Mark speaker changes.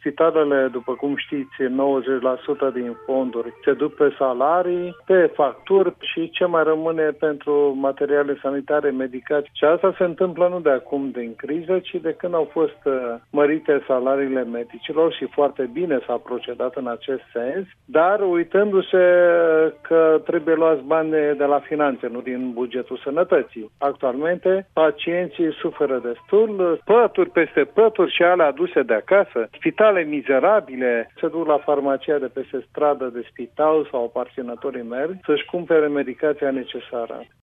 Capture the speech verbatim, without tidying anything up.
Speaker 1: spitalele, după cum știți, nouăzeci la sută din fonduri se duc pe salarii, pe facturi și ce mai rămâne pentru materiale sanitare, medicații. Și asta se întâmplă nu de acum din criză, ci de când au fost mărite salariile medicilor și foarte bine s-a procedat în acest sens, dar uitându-se că trebuie luați bani de la finanțe, nu din bugetul sănătății. Actualmente, pacienții suferă destul, pături peste pături și ale aduse de acasă, spitale mizerabile, se duc la farmacia de peste stradă de spital sau aparținătorii merg să-și cumpere medicația necesară.